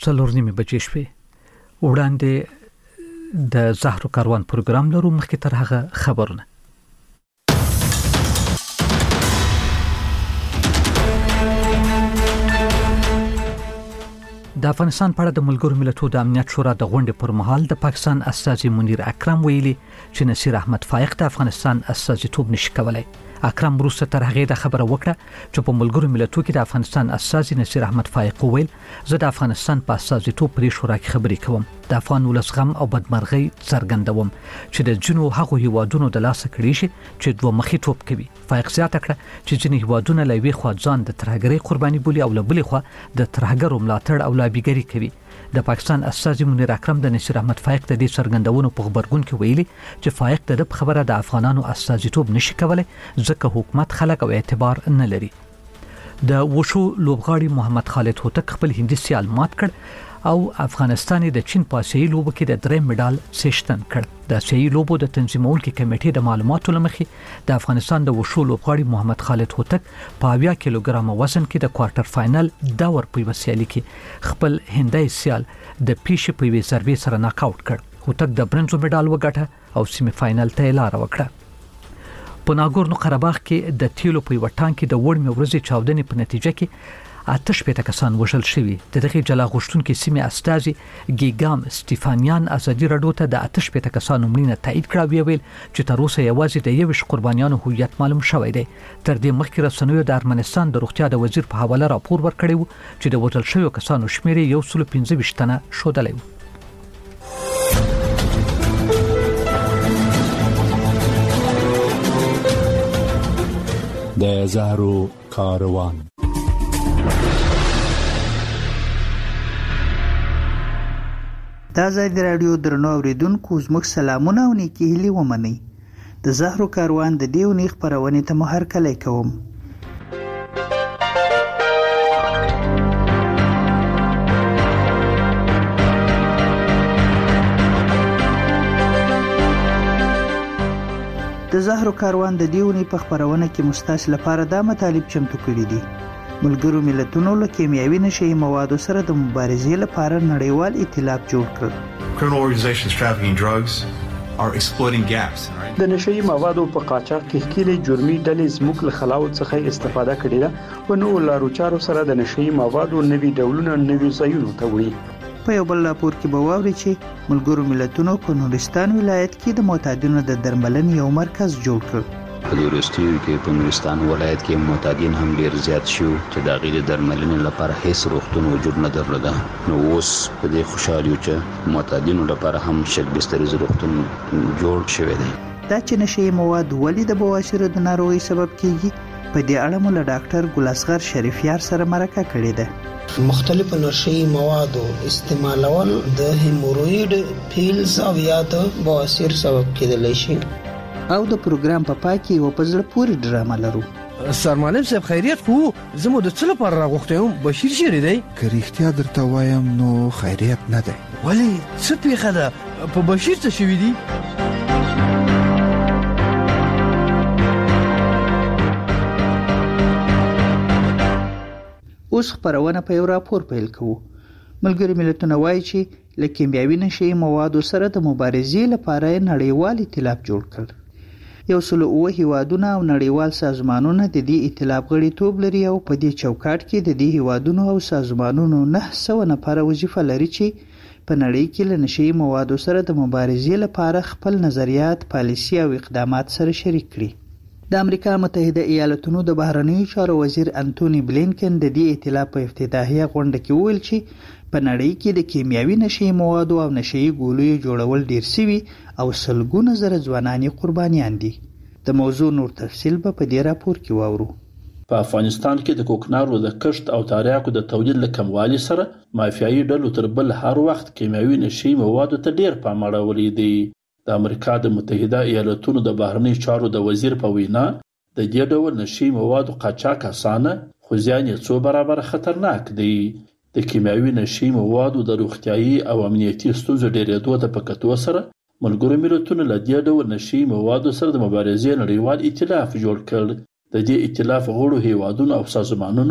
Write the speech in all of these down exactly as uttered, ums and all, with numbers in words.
څلور نیمې بجې شوې. وړاندې د زهرو کاروان پروګرام لرو، مخکې تر هغه خبرونه. د افغانستان په اړه د ملګرو ملتونو د امنیت شورا د غونډې پر مهال د پاکستان استازي منیر اکرم ویلي چې نصیر احمد فائق د افغانستان استازیتوب نشي کولای. اکرم وروسته تر هغه د خبره وکړه چې په ملګرو ملتونو کې د افغانستان استازي نصیر احمد فائق ویل زه د افغانستان په استازیتوب پرې شورا کې خبرې کوم، د افغان ولس غم او بدمرغي څرګندوم چې د جنو هغو هیوادونو د لاسه کړی شي چې دوه مخې توپ کوي. فائق زیاته کړه چې ځینې هیوادونه له یوې خوا ځان د ترهګرۍ قرباني بولي او له بلې خوا د ترهګرو ملاتړ او لابیګري کوي. د پاکستان استازي منیر اکرم د نصیر احمد فائق د دې څرګندونو په خبرګون کې ویلي چې فائق د خبره د افغانانو استازیتوب نشي کولای ځکه حکومت خلک او اعتبار نه لري. د وشو لوبغاړي محمد خالد هوتک خپل هندي سیال مات کړ او افغانستان د چین په آسیایي لوبو کې د درې مډال څښتن کړ. د آسیایي لوبو د تنظیمونکو کمیټې د معلوماتو لمخې د افغانستان د وشو لوبغاړي محمد خالد هوتک په اویا کیلوګرام وزن کې د کوارټر فائنل دور په وسیالي کې خپل هندي سیال د پیش په وی ضربې سره ناک آوټ کړ. هوتک د برنزو مډال وګټه او سیمه فائنل ته لار وکړه. په ناګورنو قرهباغ کې د تیلو په وټان کې د وړمې ورځې چاودنې په نتیجه کې آتش پېته کسان وژل شوي. د دغه جلا غوښتونکو سیمه استازي ګیګام سټيفانیان ازادي راډیو ته د آتش پېته کسانو مړینه تایید کړه او ویل چې تر اوسه یوازې د یوش قربانیانو هویت معلوم شوی دی. تر دې مخکې رسنیو د ارمنستان د روغتیا د وزیر په حواله راپور ورکړی و چې د وژل شویو کسانو شمېر یو سل او پنځه ویشت تنه ښودلی و. د زهرو کاروان. دا ځای د رادیو درنو اوریدونکو زموږ سلامونه او نیکی هیلې ومنئ. د زهرو کاروان د دې اونۍ خپرونې ته مو هرکلی کوم. د زهرو کاروان د دې اونۍ په خپرونه کې مستاس لپاره دا مطالب چمتو کړي دي. ملګرو ملتونو له کیمیاوي نشي موادو سره د مبارزې لپاره نړیوال ائتلاف جوړ کړ. Criminal organizations trafficking drugs are exploiting gaps. د نشي موادو په قاچاق کې ښکېلې جرمي ډلې زموږ له خلاوت څخه استفاده کړې ده او نو لارو چارو سره د نشي موادو نوي ډولونه نوي ځایونو ته وړي. په یو بل راپور کې به واوري چې ملګرو ملتونو په نورستان ولایت کې د معتادینو د درملنې یو مرکز جوړ کړ. په وروستیو کې په نورستان ولایت کې معتادین هم ډیر زیات شو چې د غیر درملنې لپاره هیڅ روغتون وجود نه درلوده. نو اوس په دې خوشاله یو چې معتادینو لپاره هم شک بستریز روغتون جوړ شوی دی. دا چې نشي مواد ولې د بواسیر د ناروغي سبب کیږي په دې اړه مو له ډاکټر ګل اصغر شریفیار سره مرکه کړې ده. مختلفو نشي موادو استعمالول د هیموروید پیلز او یا د بواسیر سبب کېدلی شي. او د پروګرام په پای کې یو په زړه پورې ډرامه لرو. سرمعلم صاحب خیریت خو زموږ د څه لپاره راغوښتم بشیر شری دی که رښتیا درته وایم نو خیریت نه دی. ولی څه پیښه ده په بشیر څه شوي دي؟ اوس خبرونه په یو راپور پیل کوو. ملګري ملتونه وایي چې له کیمیاوي نشي موادو سره د مبارزې لپاره نړیوال ائتلاف جوړ کړ. یو سل او اوه هیوادونه او نړیوال سازمانونه د دې ائتلاف غړیتوب لري او په دې چوکاټ کې د دې هیوادونو او سازمانونو نه سوه نفره وظیفه لري چې په نړۍ کې له نشي موادو سره د مبارزې لپاره خپل نظریات، پالیسي او اقدامات سره شریک کړي. د امریکا متحده ایالاتونو د بهرنیو چارو وزیر انټونی بلینکن د دې ائتلاف په افتتاحیه غونډه کې وویل چې په نړۍ کې د کیمیاوي نشي موادو او نشي ګولیو جوړول ډیر سوي او سلګونه زره ځوانان قربانیان دي. د موضوع نور تفصیل به په دې راپور کې واورو. په افغانستان کې د کوکنارو د کښت او تاریاکو د تولید له کموالي سره مافیایي ډلو تر بل هر وخت کیمیاوي نشي موادو ته ډیر پام اړولی دی. د امریکا د متحده ایالاتونو د بهرنیو چارو د وزیر په وینا د دې ډول نشي موادو قاچاق اسانه خو ځان یې څو برابر خطرناک دی. د کیمیاوي نشي موادو د روغتیايي او امنیتي ستونزو ډیرېدو ته په کتو سره ملګرو ملتونو له دې ډول نشي موادو سره د مبارزې نړیوال ائتلاف جوړ کړ. د دې ائتلاف غړو هیوادونو او سازمانونو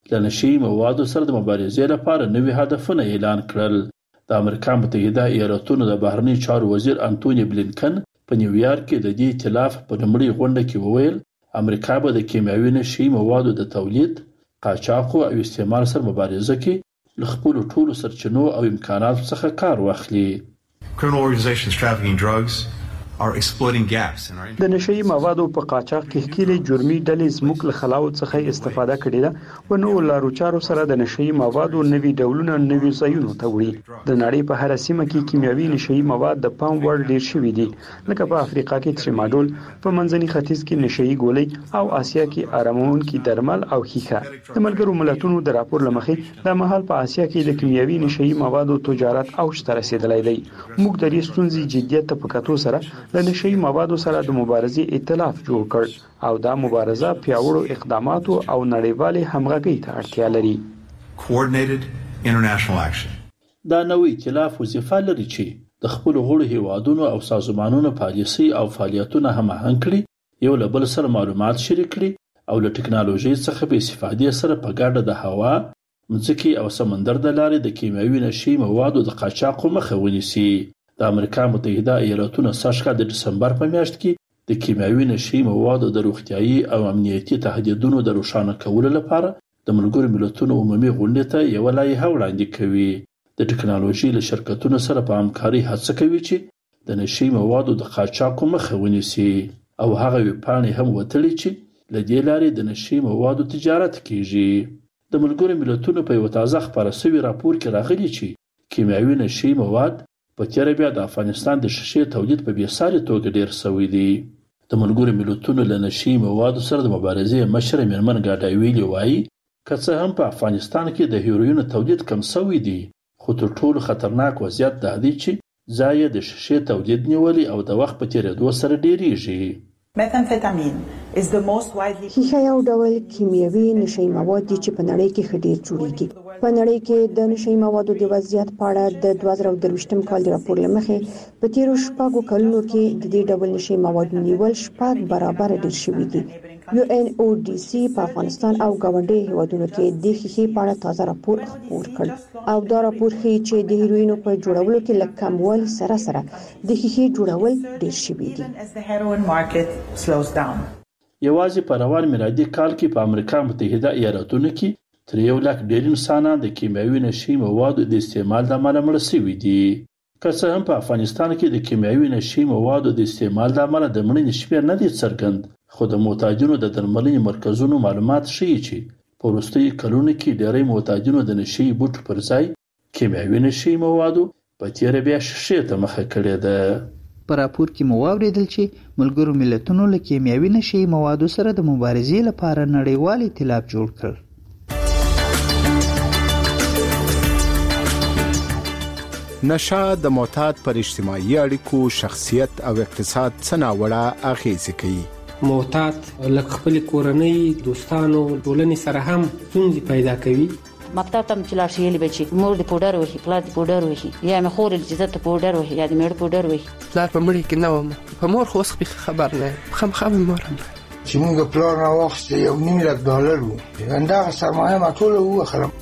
له نشي موادو سره د مبارزې لپاره نوي هدفونه اعلان کړل. د امریکا متحده ایالاتونو د بهرنی چارو وزیر انټونی بلینکن په نیویارک کې د دې ائتلاف په لومړۍ غونډه کې وویل امریکا به د کیمیاوي نشي موادو د تولید، قاچاق او استعمال سره مبارزه کې له خپلو ټولو سرچینو او امکاناتو څخه کار واخلي. Criminal organizations trafficking drugs are exploiting gaps in our د نشئی موادو په قاچاق کې ښکېلې جرمي ډلې زموږ له خلاوت څخه استفاده کړې ده و نو لارو چارو سره د نشئی موادو نوي ډولونه نوي ځایونو ته وړي. د نړۍ په هر سیمه کې کیمیاوي نشئی مواد د پام وړ ډیر شوي دي، لکه په افریقا کې تریماډول، په منځني ختیځ کې نشئی ګولۍ او آسیا کې آرامونکي درمل او ښیښه. د ملګرو ملتونو د راپور لمخې د مهال په آسیا کې د کیمیاوي نشئی موادو تجارت اوج ته رسیدلی دی. موږ د دې ستونزې جدیت ته په کتو سره د نشئی موادو سره د مبارزې ائتلاف جوړ کړ او دا مبارزه پیاوړو اقداماتو او نړیوالې همغږۍ ته اړتیا لري. coordinated international action. دا نوې ائتلاف وظیفه لري چې د خپل غړو هیوادونو او سازمانونو پالیسي او فعالیتونه هماهنګ کړي، یو له بل سره معلومات شریک کړي او له ټکنالوژي څخه په استفادې سره په ګډه د هوا، ځمکې او سمندر د لارې د کیمیاوي نشي موادو د قاچاق مخه ونیسي. د امریکا متحده ایالاتونو سږ کال د دسمبر په میاشت کې د کیمیاوي نشي موادو د روغتیايي او امنیتي تهدیدونو د روښانه کولو لپاره د ملګرو ملتونو عمومي غونډې ته یو لایحه وړاندې کوي. د ټکنالوژي له شرکتونو سره په همکاري هڅه کوي چې د نشي موادو د قاچاق مخه ونیسي او هغه ویبپاڼې هم وتړي چې له دې لارې د نشي موادو تجارت کیږي. د ملګرو ملتونو په یو تازه خپاره شوي راپور کې راغلي چې کیمیاوي نشي مواد په تیر بیا د افغانستان د شیشې تولید په بیساري توګه ډیر شوی دی. د ملګرو ملتونو له نشي موادو سره د مبارزې مشر میرمن ګاډای ویلي وایي که څه هم په افغانستان کې د هیروین تولید کم شوی دی، خو تر ټولو خطرناک وضعیت دا دی چې ځای د شیشې تولید نیولي او د وخت په تیریدو سره ډیریږي. ښیښه یو ډول کیمیاوي نشئی مواد دي چې په نړۍ کې ښه ډیر جوړیږي. په نړۍ کې د نشئی موادو د وضعیت په اړه د دوه زره درویشتم کال د راپور له مخې په تیرو شپږو کلونو کې د دې ډول نشئی موادو نیول شپږ برابره ډیر شوي دي. یو ان او ډي سي په افغانستان او ګاونډي هیوادونو کې د ښیښې په اړه تازه راپور خپور کړ او دا راپور ښیي چې د هیروینو په جوړولو کې له کموالي سره سره د ښیښې جوړول ډیر شوي دي. یوازې په روان میلادي کال کې په امریکا متحده ایالاتونو کې تر یو لک ډیر انسانان د کیمیاوي نشي موادو د استعمال له امله مړه شوي دي. که څه هم په افغانستان کې د کیمیاوي نشي موادو د استعمال له امله د مړینې شمېر نه دی څرګند، خو د معتادینو د درملنې مرکزونو معلومات ښیي چې په وروستیو کلونو کې ډېری معتادینو د نشي بوټو پر ځای کیمیاوي نشي موادو په تیره بیا شیشې ته مخه کړې ده. په راپور کې مو واوریدل چې ملګرو ملتونو له کیمیاوي نشي موادو سره د مبارزې لپاره نړیوال ائتلاف جوړ کړ. نشه د معتاد پر اجتماعي اړیکو، شخصیت او اقتصاد څه ناوړه اغیزې کوي. معتاد لکه خپل کورنۍ، دوستانو، ټولنې سره هم ستونزې پیدا کوي. مکتب ته چې لاړ شي یې به چې مور د پوډر وهي، پلار د پوډر وهي، یا مې خور چې زه ته پوډر وهي یا د میړه پوډر وهي. پلار په مړي کې نه وم، په مور خو اوس خبر نه یم، خامخا مې مور هم چې موږ پلار نه واخیسته یو نیم لک ډالر وو، همدغه سرمایه ما ټوله ووخلم.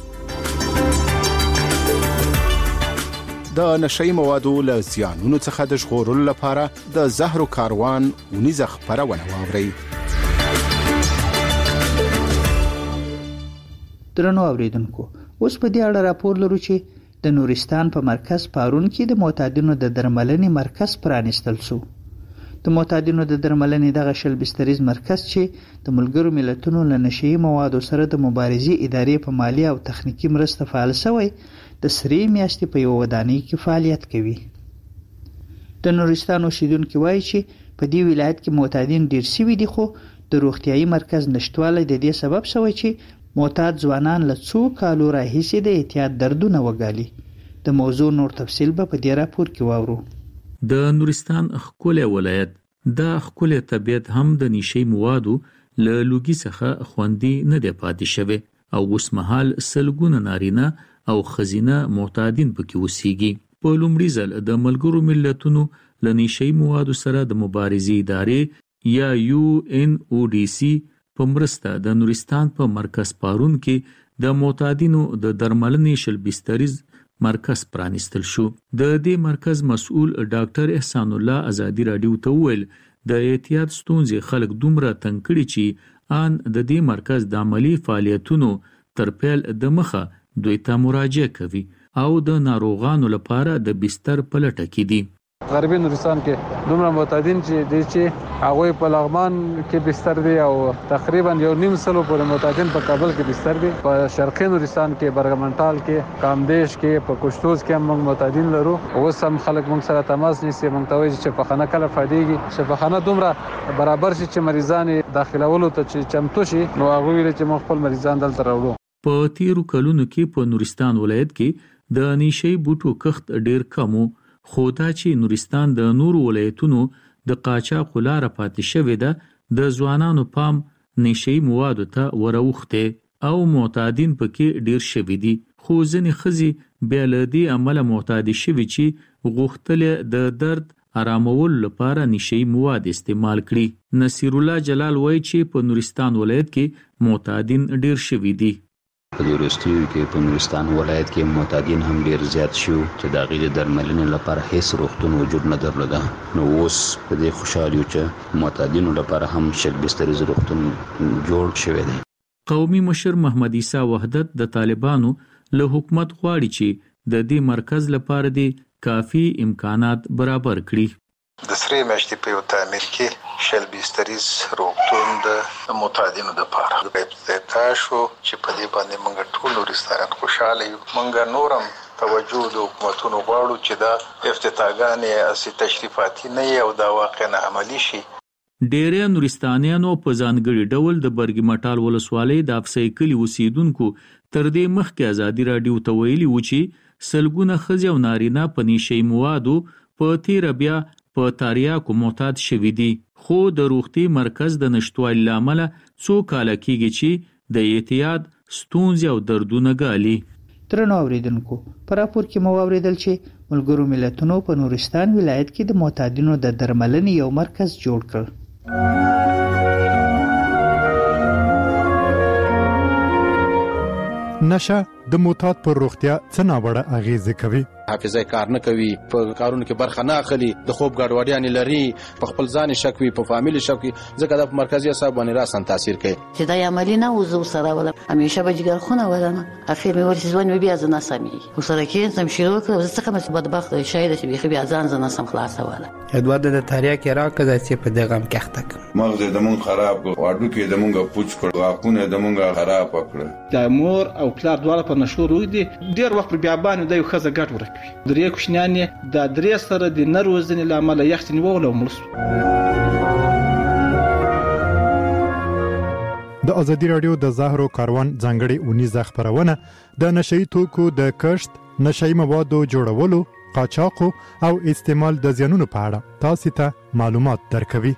د نشئی موادو له زیانونو څخه د ژغورلو لپاره د زهرو کاروان ونیزه خپرونه واورئ. درنو اوریدونکو، اوس په دې اړه راپور لرو چې د نورستان په مرکز پارون کې د معتادینو د درملنې مرکز پرانیستل شو. د معتادینو د درملنې دغه شل بستریز مرکز چې د ملګرو ملتونو له نشئی موادو سره د مبارزې ادارې په مالی او تخنیکی مرسته فعال شوی د سرې میاشتې په یو ودانۍ کې فعالیت کوي. د نورستان اوسیدونکي وایي چې په دې ولایت کې معتادین ډیر شوي دي، خو د روغتیايي مرکز نشټوالی د دې سبب شوی چې معتاد ځوانان له څو کالو راهیسې د اعتیاد دردونه وګالي. د موضوع نور تفصیل به په دې راپور کې واورو. د نورستان ښکلی ولایت دا ښکلی طبیعت هم د نشي موادو له لوګي څخه خوندي نه دی پاتې شوی او اوس مهال سلګونه نارینه او ښځینه معتادین پکې اوسیږي. په لومړي ځل د ملګرو ملتونو له نشي موادو سره د مبارزې ادارې یا یو ان او ډي سي په مرسته د نورستان په مرکز پارون کې د معتادینو د درملنې شل بستریز مرکز پرانیستل شو. د دې مرکز مسؤل ډاکټر احسان الله ازادي رادیو ته وویل د احتیاط ستونزې خلک دومره تنګ کړي چې ان د دې مرکز د عملی فعالیتونو تر پیل د مخه دوی ته مراجعه کوي او د ناروغانو لپاره د بستر په لټه کې دي. غربي نورستان کې دومره معتادین چې دي چې هغه په لغمان کې بستر دي او تقریبا یو نیم سلو پورې معتادین په کابل کې بستر دي. په شرقي نورستان کې برګمنټال کې کامدیش کې په کوشتوز کې موږ معتادین لرو. اوس هم خلک موږ سره تماس نیسي، موږ ته وایي چې په خانه کله فاديږي چې په خانه دومره برابر شي چې مریضان داخلولو ته چې چمتو شي نو هغه ویل چې موږ خپل مریضان دلته راوړو. په تیرو کلونو کې په نورستان ولایت کې د نشي بوټو کښت ډیر کمو، خو دا چې نورستان د نورو ولایتونو د قاچاق لاره پاتې شوې ده د ځوانانو پام نشي موادو ته وروخته او معتادین پکې ډیر شوي دي. خو ځینې ښځې بیا له دې عمله معتادي شوي چې غوښتل د درد آرامولو لپاره نشي مواد استعمال کړي. نصیر الله جلال وایي چې په نورستان ولایت کې معتادین ډیر شوي دي. په دې وروستیو کې په نورستان ولایت کې معتادین هم ډیر زیات شو چې د هغې د درملنې لپاره هیڅ روغتون وجود نه درلوده. نو اوس په دې خوشحال یو چې معتادینو لپاره هم شل بستریز روغتون جوړ شوی دی. قومي مشر محمد عیسی وحدت د طالبانو له حکومت غواړي چې د دې مرکز لپاره دی کافی امکانات برابر کړي. د سرې میاشتې په یو تعمیر کې شل بستریز روغتون د معتادینو لپاره افتتاح شو چې په دې باندې موږ ټول نورستانیان خوشاله یو. موږ نورم توجه د حکومتونو غواړو چې دا افتتاحګانې اصلي تشریفاتي نه او دا واقعا عملی شي. ډېری نورستانیانو په ځانګړي ډول د برګمټال ولسوالۍ د افسۍ کلي اوسیدونکو تر دې مخکې ازادي راډیو ته ویلي و چې سلګونه ښځې او نارینه په نشي موادو په تیره بیا په تاریاکو معتاد شوي دي. خو د روغتي مرکز د نشټوالي له امله څو کاله کېږي چې د احتیاط ستونزې او دردونه ګالي. درنو اوریدونکو، په راپور کې مو واوریدل چې ملګرو ملتونو په نورستان ولایت کې د معتادینو د درملنې یو مرکز جوړ کړ. نشه د معتاد پر روغتیا څه ناوړه اغیزه کوي. حافظه کار نه کوي، په کارونو کې برخه نه اخلي، د خوب ګډوډیان لري، په خپل ځان شک وي، په فامیل شک وي، ځکه د مرکزي اعصاب باندې راسن تاثیر کوي. چې دا عملی نه وزو سره ولا همیشه به جګر خونه ولنه اخر مې ورته ځوان بیا ځنه سمي وسره کې سم شروع کړ زه څنګه مې بدبخت شاید چې بيخي بیا ځان ځنه سم خلاصه ولا ادوارد د تاریا کې راکړه چې په دغه ام کې اخته مغز د مون خراب واډو کې د مونږه پوچ کړ غاښونه د مونږه خراب کړ. د مور او پلار دواړه په نشو روي دي ډیر وخت په بیابان د یو خزه ګټ ورکوي. درې کوشنیان د درې سره د نروزنې لامل یخت نیول او مړ. د ازادي رادیو د زهرو کاروان ځانګړي اونیزه خبرونه د نشئی توکو د کښت، نشئی موادو جوړولو، قاچاق او استعمال د زیانونو په اړه تاسو ته معلومات درکوي.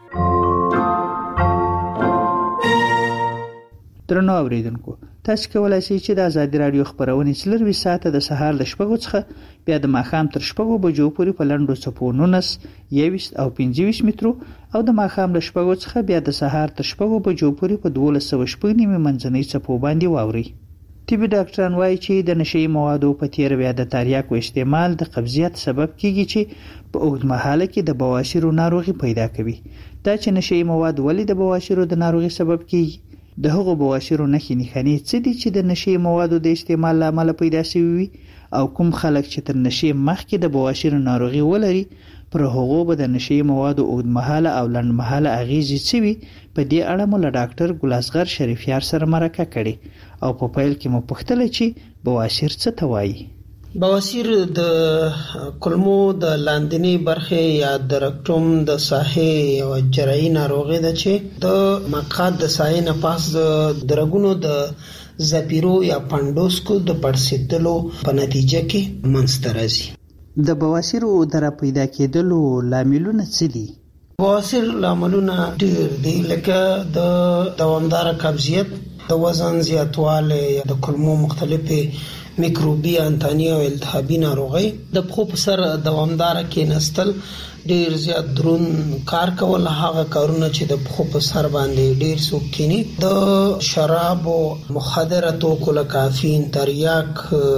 درنو اوریدونکو، تاسو کولای شئ چې د ازادي رادیو خبرونه څلور ساعته د سهار ل شپږو څخه بیا د ماښام تر شپږو بجو پورې په لنډو څپو نولس، یوویشت او پنځه ویشت مترو او د ماښام ل شپږو څخه بیا د سهار تر شپږو بجو پورې په دولس سوه شپږ نیمې منځنۍ څپو باندې واورئ. طبي ډاکټران وایي چې د نشئی موادو په تیر بیا د تریاکو استعمال د قبضیت سبب کیږي چې په اوږدمهاله کې د بواسیر ناروغي پیدا کوي. دا چې نشئی مواد ولې د بواسیر د ناروغي سبب کیږي، د هغو بواسیرو نښې نښانې څه دي چې د نشئی موادو د استعمال له امله پیدا شوي وي، او کوم خلک چې تر نشئی مخکې د بواسیر ناروغي ولري پر هغو به د نشئی موادو اوږدمهاله او لنډمهاله اغیزې څه وي. په دې اړه مو له ډاکټر ګلاسغر شریفیار سره مرکه کړې او په پیل کې مو پوښتله چې بواسیر څه ته وایي. بواسیر د کولمو د لاندنی برخه یا د رکټوم د ساحې او جراحي ناروغي ده چې د مقعد د ساحې نه پاس د رګونو د زپیرو یا پاندوسکو د پړسېدلو په نتیجه کې منځته راځي. د بواسیر د را پیدا کېدلو لاملونه څه دي؟ بواسیر لاملونه ډېر دي، لکه د دوامداره قبضیت د وزن زیاتواله یا د کولمو مختلفه میکروبي انتاني او التهابي ناروغي د پخو په سر دوامدار کېناستل ډیر زیات درون کار کول هغه کارونه چې د پخو په سر باندې ډیر څوک کینی د شراب او مخدره توکو لکه کافین تریاک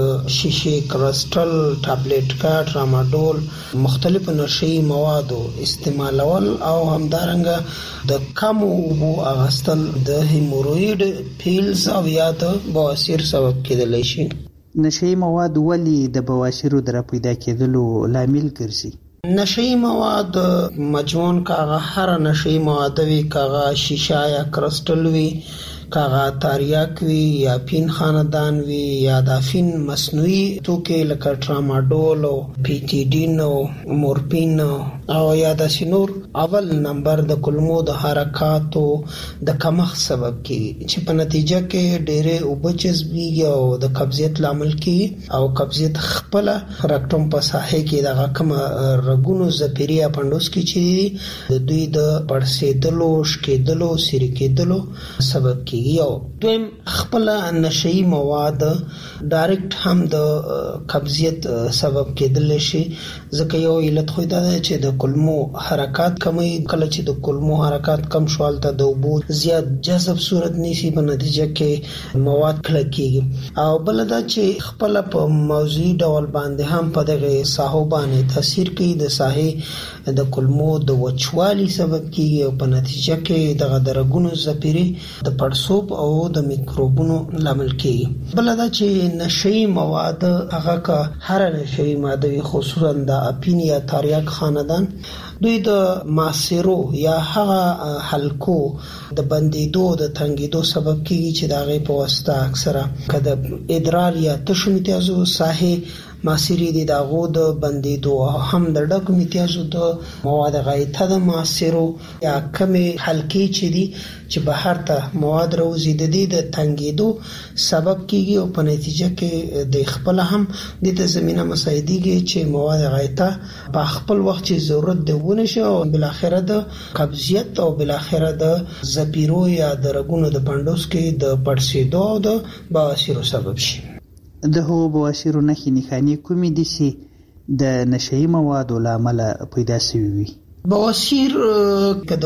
شیشه کرسټل ټابلیټ کا ټراماډول مختلف نشي موادو استعمالول او همدارنګه د کم او اغستل د هیموروید پیلز او یا د بواسیر سبب کېدلی شي. نشي مواد ولې د بواسیرو د پیدا کېدلو لامل ګرځي؟ نشي مواد مجموعاً کاغه هر نشي مواد وی کاغه شیشه یا کرسټل وی کاغه تریاک وی یا پین خاندان وی یا دافین مصنوعي توکي لکه ټراماډول او پیټیډین او مورفین او یا د سینور اول نمبر د کولمو د حرکاتو د کمخ سبب کیږي چې په نتیجه کې ډېرې اوبچزبي او د قبضیت لامل کیږي او قبضیت خپل رکټوم په ساحه کې د غکم رګونو زپیری اپنډوس کې چې د دوی د پړسېدلو شکېدلو سری کېدلو سبب کیږي. یو دویم خپل نشي مواد ډایرکټ هم د قبضیت سبب کېدل شي ځکه یو علت خو دا ده چې د کولمو حرکات کمی کله چې د کولمو حرکات کم شوال ته د اوبو زیات جذب صورت نیسی په نتیجه کې مواد کلکېږي او بل دا چې خپل په موضوعي ډول باندې هم په دغه ساحو باندې تاثیر کوي د ساحې د کولمو د وچوالي سبب کیږي او په نتیجه کې دغه درګونو زپيري د پړسوب او د میکروبونو لامل کیږي. بل دا چې نشي مواد هغه کا هر نشي ماده خصوصا د اپین یا تریاک خاندان دوی د ماسیرو یا هغه حلقو د بندیدو د تنګیدو سبب کیږي چې دا غي په واسطه اکثره کده ادرار یا تشو امتیازو ساحه ماسيري دي داغو د بندیدو هم د ډک امتیازو د مواد غایته د ماسیرو یا کمی حلقې چې دي چې بهر ته مواد روزي د دې د تنګیدو سبب کیږي او په نتیجه کې د خپل هم د زمينه مساعديږي چې مواد غایته په خپل وخت چې ضرورت دی ونه شي او بل اخره د قبضیت او بل اخره د زپیرو یا د رګونو د پندوس کې د پړسېدو او د بواسیرو سبب شي. د هو بواسیرو نښې نښانې کومې دي چې د نشي موادو له امله پیدا شوي وي؟ بواسیر که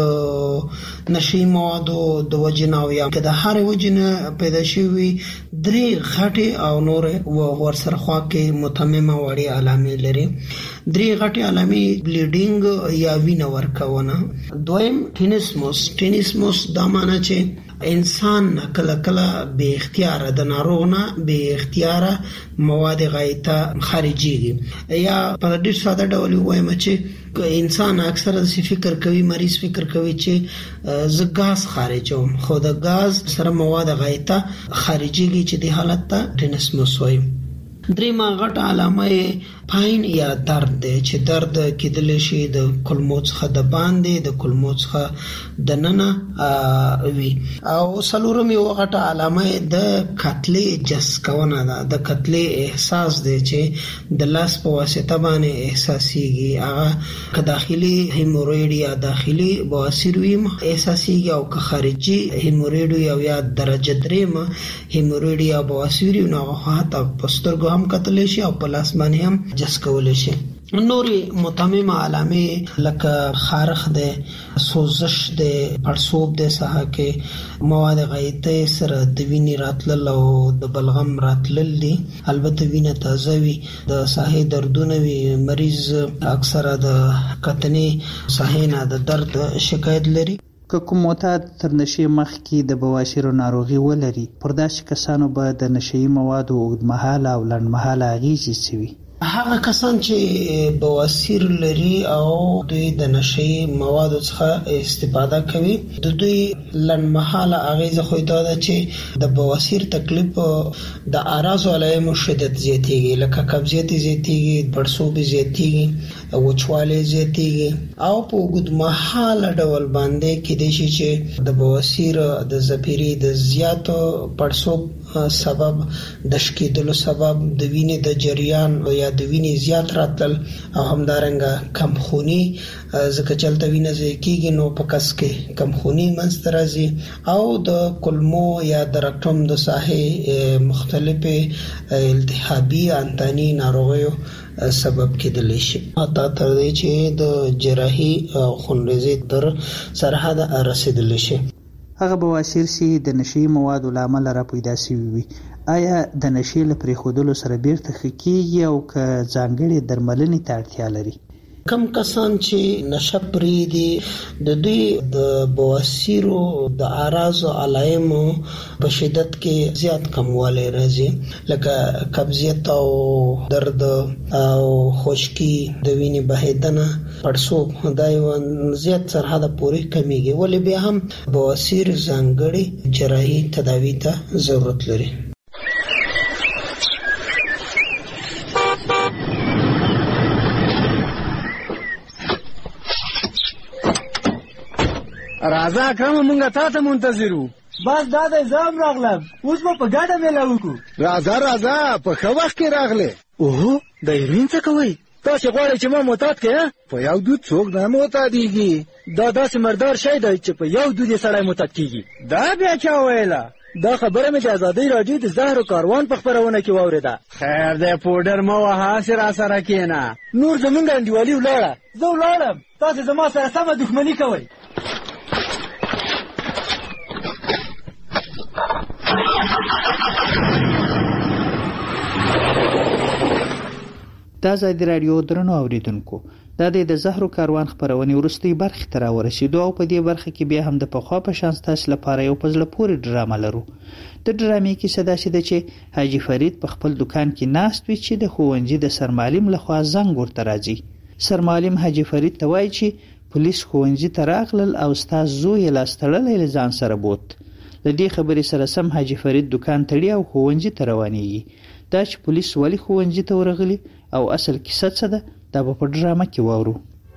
د نشي موادو د وجنه او یا که د هر وجنه پیدا شوي درې غټې او نور ورسره خوا کې متممه وړې علامې لري. درې غټې علامې بلیډینګ یا وینه ورکونه. دویم ټینسموس. ټینسموس دا معنی چې انسان کله کله به اختیار د ناروغ نه به اختیار مواد غایته خارجيږي یا په ډېر ساده ډول وایم چې انسان اکثر د فکر کوي مریض فکر کوي چې ز غاز خارجوم خو د غاز سره مواد غایته خارجيږي چې د حالت ته ټینسموس وایي. درېما غټه علامه پاین یا درد دی چې درد کېدل شي د کولمو څخه د باندې د کولمو څخه د ننه وي او څلورم یو غټه علامه د کتلې جس کونه ده. د کتلې احساس دی چې د لاس په واسطه باندې احساسيږي هغه که داخلي هیموروید یا داخلي بواسیر وي احساسيږي او که خارجي هیموروید یا درجه درېم هیموروید یا بواسیر نو هغه پسترګو هم کتل شي او په لاس باندې هم جس کول شي. نوري متممه علامې لکه خارخ ده سوزش ده پړسوب ده ساحه کې مواد غایته سره د وینې راتلل او د بلغم راتلل دي. البته وینه تازه وي د ساحه دردونه وي مریض اکثره د کتنې ساحه نه د درد شکایت لري. که کوم معتاد تر نشي مخکې د بواسیرو ناروغي ولري پر داسې کسانو به د نشي موادو اوږدمهاله او لنډمهاله اغېزې څه وي؟ هغه کسان چې بواسیر لري او دوی د نشي موادو څخه استفاده کوي د دوی لنډمهاله اغېزه خو دا ده چې د بواسیر تکلیف د اعراضو علایمو شدت زیاتېږي لکه قبضیت زیاتېږي پړسوب زیاتېږي وچوالی زیاتېږي او په اوږدمهاله ډول باندې کېدای شي چې د بواسیر د زپیري د زیاتو پړسوب سبب د شکېدلو سبب د وینې د جریان یا د وینې زیات راتل او همدارنګه کمخوني ځکه چې هلته وینه ضایع کېږي نو په کس کې کمخوني منځته راځي او د کولمو یا د رکټوم د ساحې مختلفې التهابي انتاني ناروغیو سبب کېدلی شي حتی تر دې چې د جراحي خونریزي در سرحد رسیدلی شي. هغه بواسیر چې د نشي موادو له امله را پیدا شوي وي آیا د نشي له پرېښودلو سره بیرته ښه کېږي او که ځانګړې درملنې ته اړتیا لري؟ کم کسان چې نشه پرېږدي د دوی د بواسیرو د اعراضو علایمو په شدت کې زیات کموالی راځي لکه قبضیت او درد او خشکي د وینې بهیدنه پړسوب دا یو زیات سرحده پورې کمیږي ولې بیا هم بواسیر ځانګړې جراحي تداوي ته ضرورت لري. راځه اکرم مونږه تا ته منتظر وو. بس دا د ځام راغلم اوس به په ګډه میله وکړو. راځه راځه په ښه وخت کې راغلې. اوهو د هیروین څه کوئ؟ تاسې غواړئ چې ما معتاد کړې؟ په یو دود څوک نه معتادېږي. دا داسې مردار شی دی چې په یو دود یې سړی معتاد کېږي. دا بیا چا ویله؟ دا خبره مې د ازادۍ راډیو د زهرو کاروان په خپرونه کې واورېده. خیر دی پوډر مه وهه هسې راسره کښېنه. نور زمونږ انډیوالي ولاړه. زه ولاړم تاسې زما سره سمه دښمني کوئ. دا ازادي راډیو درنو اوریدونکو دا د زهرو کاروان خپرونې وروستۍ برخې ته راورسېدو او په دې برخه کې بیا هم د پخوا په شان ستاسو لپاره یو په زړه پورې ډرامه لرو. د ډرامې کیسه داسې ده چې حاجي فرید په خپل دکان کې ناست وي چې د ښوونځي د سرمعلم لخوا زنګ ورته راځي. سرمعلم حاجي فرید ته وایي چې پولیس ښوونځي ته راغلل او ستا زوی یې لاس تړلی له ځان سره بوت. له دې خبرې سره سم حاجي فرید دکان تړي او ښوونځي ته روانېږي. دا چې پولیس ولې ښوونځي ته ورغلي او اصل کیسه څه ده دا به په ډرامه کې واورو.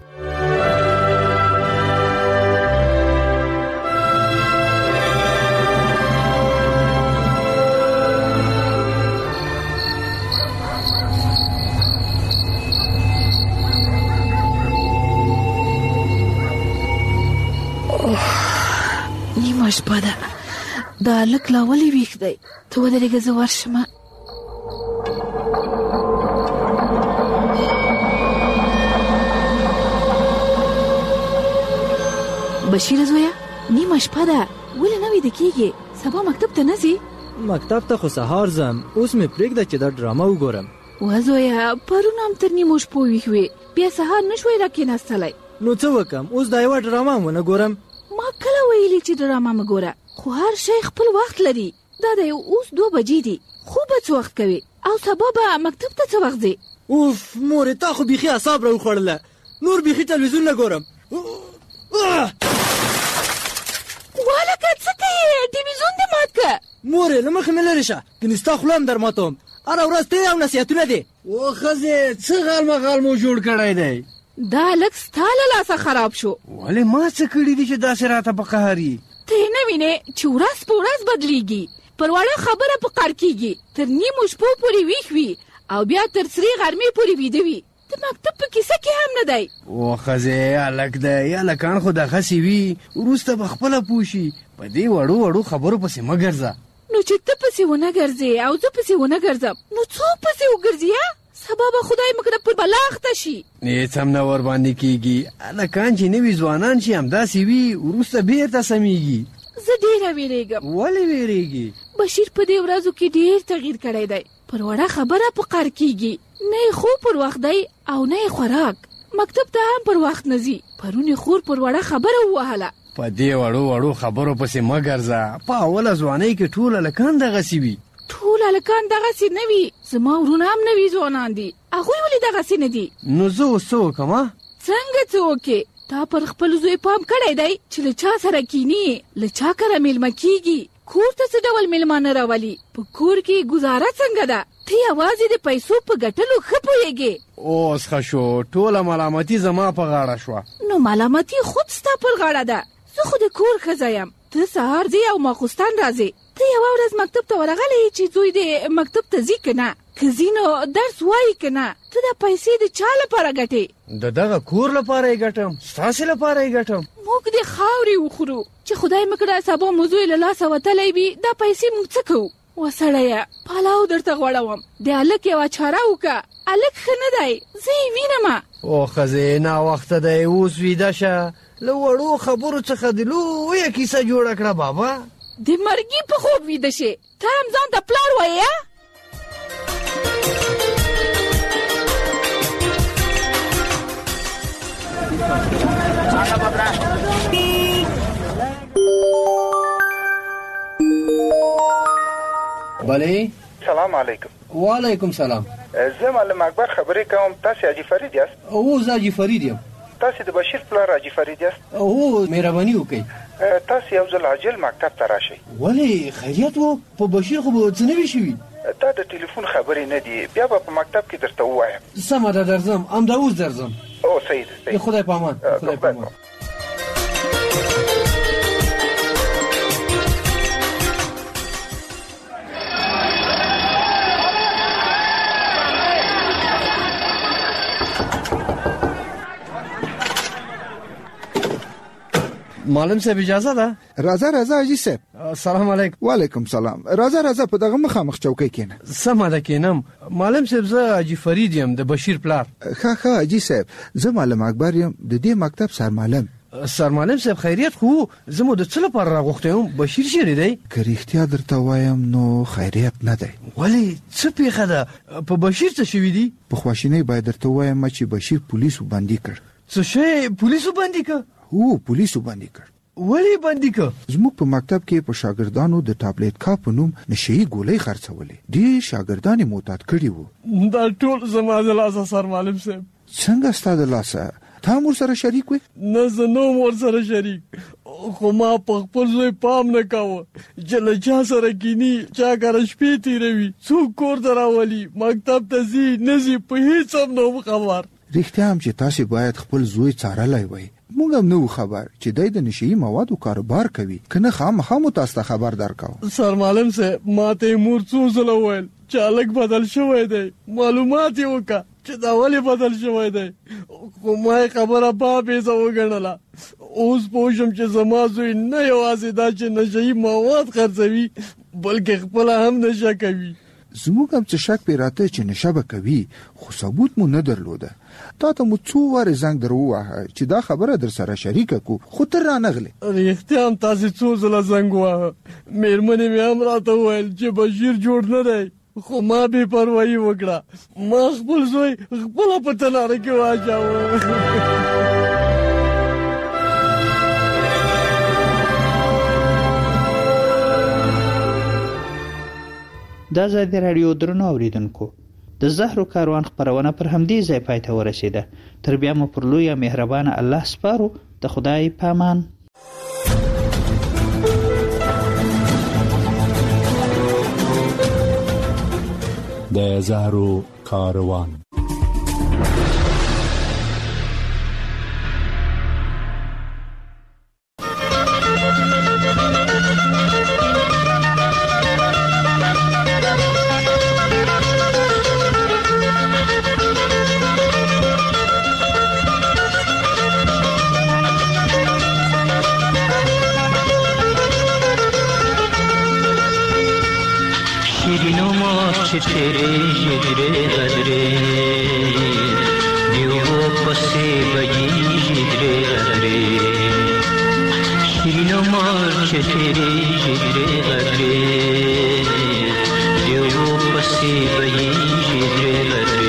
نیمه شپه ده دا هلک لا ولې ویښ دی؟ ته ودرېږه زه ورشمه. بشیر زویا نیمه شپه ده ولې نه ویده کېږې؟ سبا مکتب ته نه ځې؟ مکتب ته خو سهار ځم اوس مې پرېږده چې دا ډرامه وګورم. وه زویا پرون هم تر نیمو شپو ویښ وې بیا سهار نه شوی راکېناستلی. نو څه وکړم اوس دا یوه ډرامه هم ونه ګورم؟ ما کله ویلي چې ډرامه مه ګوره خو هر شی خپل وخت لري. دا دی اوس دوه بجې دي خوب به څه وخت کوې او سبا به مکتب ته څه وخت ځې؟ اوف مورې تا خو بیخي اعصاب راوخوړله نور بیخي تلویزیون نه ګورم. والکه څه کوې ټلویزیون دې مات که. مورې له مخې مې لرې شه کنې ستا خوله هم در ماتوم. هره ورځ ته او نصیحتونه دي. او ښځې څه غالمه غالمو جوړ کړی دی؟ دا لږ ستا له لاسه خراب شو. ولې ما څه کړي دي چې داسې راته په قهر یي؟ ته یې نه وینې چې ورځ په ورځ بدلیږي پر وړه خبره په قهر کېږي تر نیمو شپو پورې ویښ وي او بیا تر سرې غرمې پورې ویده وي. د مکتب په کیسه کې هم نه دی. او ښځې هلک دی هلکان خو دغسې وي وروسته به خپله پوه شي. په دې وړو وړو خبرو پسې مه ګرځه. نو چې ته پسې ونه ګرځې او زه پسې ونه ګرځم نو څوک پسې وګرځي؟ سبا به خدای مکتب پر بلا اخته شي. هېڅ هم نه ورباندې کېږي. هلکان چې نوي ځوانان چې همداسې وي وروسته بېرته سمیږي. زه ډېره وېرېږم. ولې وېرېږي؟ بشیر په دې ورځو کې ډېر تغییر کړی دی. پر وړه خبره په قهر کېږي. نه یې خوب پر وخت دی او نه یې خوراک. مکتب ته هم پر وخت نه ځي. پرون یې خور پر وړه خبره ووهله. په دې وړو وړو خبرو پسې مه ګرځه. په اوله ځوانۍ کې ټول هلکان دغسې وي. ټول هلکان دغسې نه وي. زما ورونه هم نوي ځوانان دي هغوی ولې دغسې نه دي؟ نو زه اوس څه وکړم؟ څنګه څه وکړې؟ تا پر خپل زوی پام کړی دی چې له چا سره کیني له چا کره میلمه کېږي کور ته څه ډول میلمانه راولي په کور کې ګزاره څنګه ده؟ ته یوازې د پیسو په ګټلو ښه پوهېږې. اوس ښه شو ټوله ملامتي زما په غاړه شوه. نو ملامتي خود ستا پر غاړه ده. زه خو د کور ښځه یم ته سهار ځې او ماخوستن راځې ته یو ورځ مکتب ته ورغلی چې زوی دې مکتب ته ځي که نه؟ که ځي نو درس وایي که نه؟ ته دا پیسې د چا لپاره ګټې؟ د دغه کور لپاره یې ګټم، ستاسې لپاره یې ګټم. موږ د خاورې وخورو چې خدای مه کړه سبا مو زوی له لاسه وتلی وي، دا پیسې موږ څه کوو؟ وسړیه پلاو درته غوړوم، د هلک یوه چاره وکړه، هلک ښه نه دی، زه یې وینمه. او ښځې ناوخته دی، اوس ویده شه. له وړو خبرو څخه د لویه کیسه جوړه کړه بابا. د مرګي په خوب ویده شې، ته هم ځان ته پلار وایې؟ بله. سلام علیکم. وعلیکم سلام. زه معلم اکبر خبرې کوم. تاسې حاجي فرید یاست؟ او زه حاجي فرید یم. تاسې د بشیر پلار حاجي فرید یاست؟ او مهرباني وکړئ. تاسې یو ځل عاجل مکتب ته راشئ. ولې خیریت و؟ په بشیر خو به څه نه وي شوي؟ دا د ټلیفون خبرې نه دي، بیا به په مکتب کې درته ووایم. سمه ده درځم، همدا اوس درځم. او صحیح ده. خدای په امان. خدای په امان. معلم صاحب اجازه ده؟ راځه راځه حاجي صاحب. سلام علیکم. وعلیکم سلام. راځه راځه په دغه مخامخ چوکۍ کېنه. سمه ده کېنم. معلم صاحب زه حاجي فرید یم د بشیر پلار. ښه ښه حاجي صاحب، زه معلم اکبر یم د دې مکتب سرمعلم. سرمعلم صاحب خیریت خو زه مو د څه لپاره راغوښتی یم؟ بشیر چیرې دی؟ که رښتیا درته وایم نو خیریت نه دی. ولې څه پیښه ده؟ په بشیر څه شوي دي؟ په خواشینۍ باید درته وایم چې بشیر پولیسو بندي کړ. څه شی پولیسو بندي کړ؟ او پولیسو بندي کړ. ولې بندي کړ؟ زموږ په مکتب کې په شاګردانو د ټابلیټ کا په نوم نشئی ګولۍ خرڅولې. دې شاګردان یې معتاد کړي وو. دا ټول زما د لاسه سرمعلم صاحب. څنګه ستا د لاسه؟ تا هم ورسره شریک وې؟ نه زه نه وم ورسره شریک، خو ما په خپل زوی پام نه کاوه چې له چا سره کیني، چا کره شپې تېروي، څوک کور ته راولي، مکتب ته ځي نه ځي، په هېڅ هم نه وم خبر. رښتیا هم چې تاسې باید خپل زوی څارلی وی. موږ هم نه وو خبر چې دی د نشهیي موادو کاروبار کوي، که نه خامخا مو تاسو ته خبر درکاو. سرمعلم صاحب ما ته یې مور څو ځله وویل چې هلک بدل شوی دی، معلومات یې وکړه چې دا ولې بدل شوی دی، خو ما یې خبره بابیزه وګڼله. اوس پوه شم چې زما زوی نه یوازې دا چې نشهیي مواد خرڅوي بلکې خپله هم نشه کوي. زموږ هم څه شک پې راته چې نشه به کوي، خو ثبوت مو نه درلوده. تا ته مو څو وارې زنګ در وواهه چې دا خبره در سره شریکه کو، خو ته رانغلې. رښتیا هم تاسې څو ځله زنګ وواهه، مېرمنې مې هم راته وویل چې بشیر جوړ نه دی، خو ما بې پروایي وکړه، ما خپل زوی خپله په تناره کې واچاوه. دا ازادي راډیو درنو اوریدونکو، د زهرو کاروان خپرونه پر همدې ځای پای ته ورسېده. تر بیا مو پر لویه مهربانه الله سپارو. د خدای په امان. د زهرو کاروان. तेरे हिजरे गजरे दियो पसे बजी हिजरे गजरे शिरीनो मार्च तेरे हिजरे गजरे दियो पसे बजी हिजरे गजरे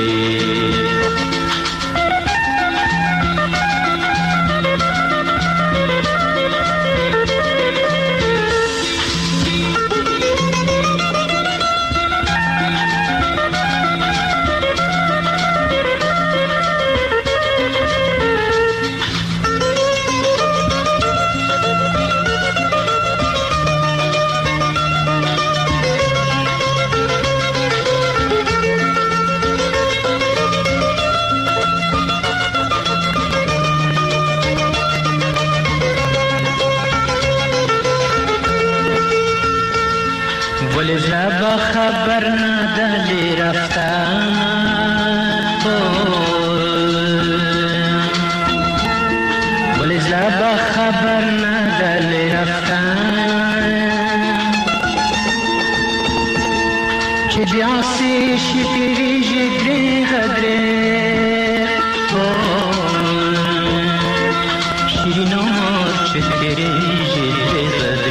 خبر نداری رفتن ولی زبا خبر نداری رفتن که بیاسی شیری جگری غدره شیرین آمار چه تیری جگری غدره